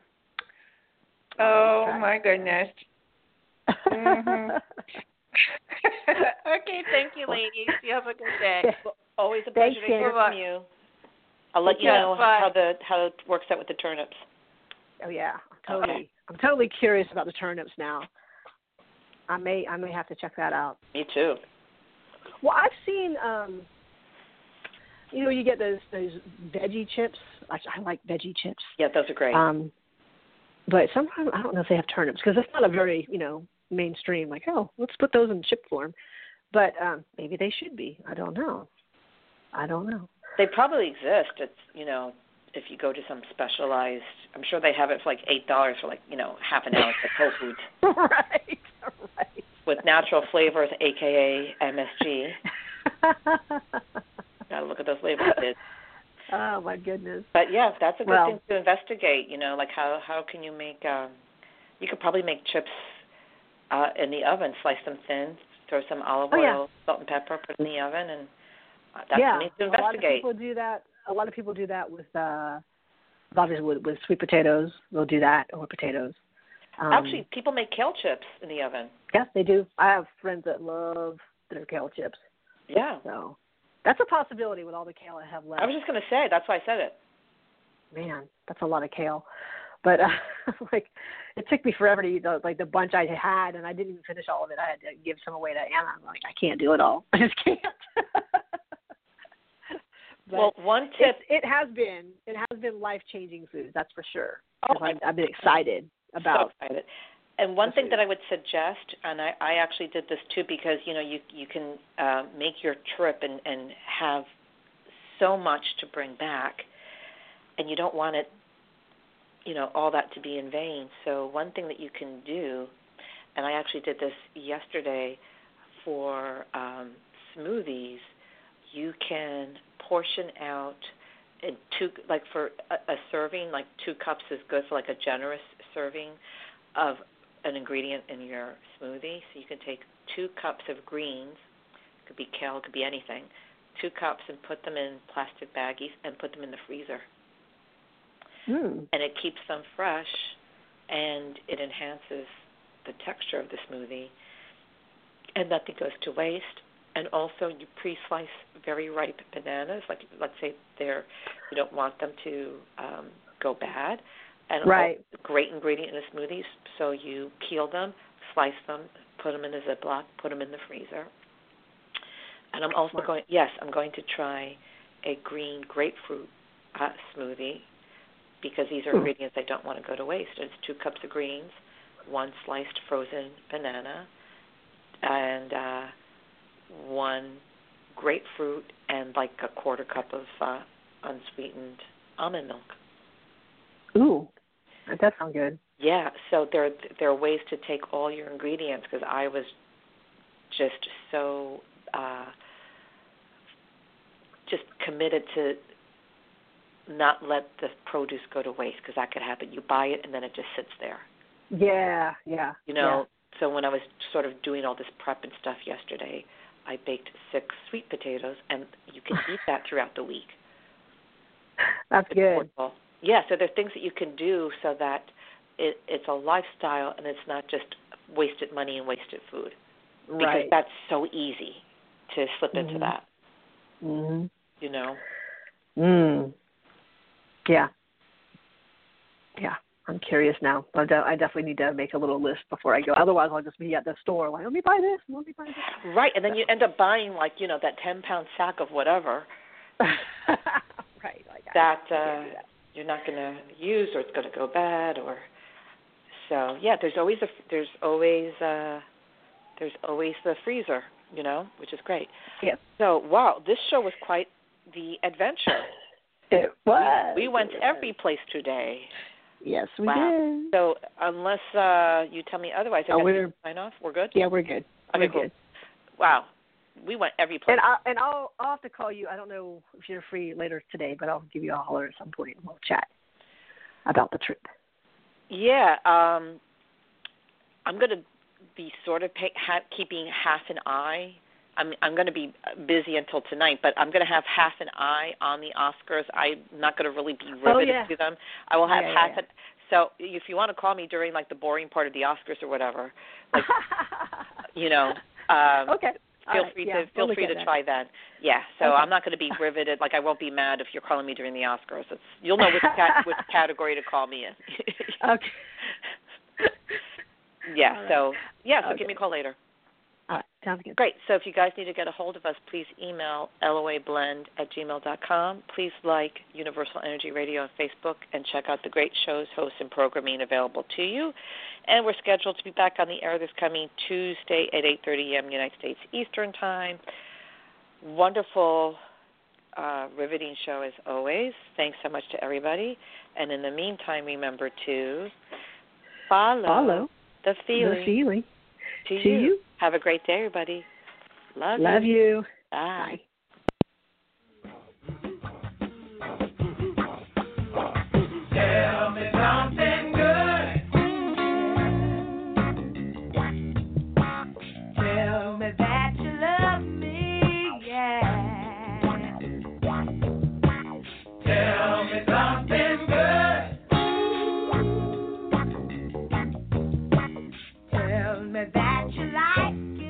Oh my goodness. Mm-hmm. Okay, thank you, ladies. You have a good day. Always a pleasure to hear from you. I'll let you know how it works out with the turnips. Oh yeah, totally. I'm totally curious about the turnips now. I may have to check that out. Me too. Well, I've seen you get those veggie chips. I like veggie chips. Yeah, those are great. But sometimes I don't know if they have turnips, because it's not a very mainstream, like, let's put those in chip form. But maybe they should be. I don't know. They probably exist. It's, if you go to some specialized, I'm sure they have it for like $8 for like, half an ounce at Whole Foods. Right. With natural flavors, a.k.a. MSG. Got to look at those labels, kids. Oh, my goodness. But, yeah, that's a good thing to investigate, like how can you make, you could probably make chips in the oven, slice them thin, throw some olive oil, salt and pepper, put it in the oven, and that's what you need to investigate. A lot of people do that with, obviously with sweet potatoes. They'll do that, or potatoes. Actually, people make kale chips in the oven. Yes, they do. I have friends that love their kale chips. Yeah. So that's a possibility with all the kale I have left. I was just going to say, that's why I said it. Man, that's a lot of kale. But it took me forever to eat the bunch I had, and I didn't even finish all of it. I had to give some away to Anna. I'm like, I can't do it all. I just can't. Well, one tip. It has been life-changing food, that's for sure. I've been excited about. So excited. And one thing that I would suggest, and I actually did this too, because you can make your trip and have so much to bring back, and you don't want it, all that to be in vain. So one thing that you can do, and I actually did this yesterday for smoothies, you can portion out in for a serving, like 2 cups is good for like a generous serving of an ingredient in your smoothie. So you can take 2 cups of greens, it could be kale, it could be anything, 2 cups, and put them in plastic baggies and put them in the freezer. And it keeps them fresh, and it enhances the texture of the smoothie, and nothing goes to waste. And also, you pre-slice very ripe bananas. Like, let's say you don't want them to go bad. And great ingredient in the smoothies. So you peel them, slice them, put them in a Ziploc, put them in the freezer. And I'm also going to try a green grapefruit smoothie. because these are ingredients I don't want to go to waste. It's 2 cups of greens, 1 sliced frozen banana, and 1 grapefruit, and like a 1/4 cup of unsweetened almond milk. Ooh, that does sound good. Yeah, so there are ways to take all your ingredients, because I was just so just committed to not let the produce go to waste, because that could happen. You buy it and then it just sits there. Yeah. You know, so when I was sort of doing all this prep and stuff yesterday, I baked 6 sweet potatoes, and you can eat that throughout the week. That's good. Portable. Yeah, so there are things that you can do so that it's a lifestyle and it's not just wasted money and wasted food. Because Right. that's so easy to slip into that. Mm-hmm. You know? Yeah. Yeah. I'm curious now. I definitely need to make a little list before I go. Otherwise, I'll just be at the store like, let me buy this, let me buy this. Right, and then you end up buying, like, you know, that 10-pound sack of whatever. Right. Like that you're not going to use, or it's going to go bad, or so. Yeah, there's always the freezer, you know, which is great. Yeah. So, wow, this show was quite the adventure. It was. We went every place today. Yes, we Wow. did. So, unless you tell me otherwise, I got to sign off. We're good? Yeah, we're good. Okay, we're cool. good. Wow. We went every place. And I'll have to call you. I don't know if you're free later today, but I'll give you a holler at some point and we'll chat about the trip. Yeah, I'm going to be sort of keeping half an eye. I'm going to be busy until tonight, but I'm going to have half an eye on the Oscars. I'm not going to really be riveted to them. I will have half an. So if you want to call me during like the boring part of the Oscars or whatever, like, you know, okay. Feel free to try that. Yeah. So okay. I'm not going to be riveted. Like I won't be mad if you're calling me during the Oscars. You'll know which category to call me in. Okay. Yeah. Right. So okay. Give me a call later. All right. Sounds good. Great. So if you guys need to get a hold of us, please email loablend@gmail.com. Please like Universal Energy Radio on Facebook and check out the great shows, hosts, and programming available to you. And we're scheduled to be back on the air this coming Tuesday at 8:30 a.m. United States Eastern Time. Wonderful, riveting show as always. Thanks so much to everybody. And in the meantime, remember to follow the feeling. To you. Have a great day, everybody. Love you. Bye. Tell me something good. Tell me that you love me, yeah. Tell me something good. Tell me that you like it.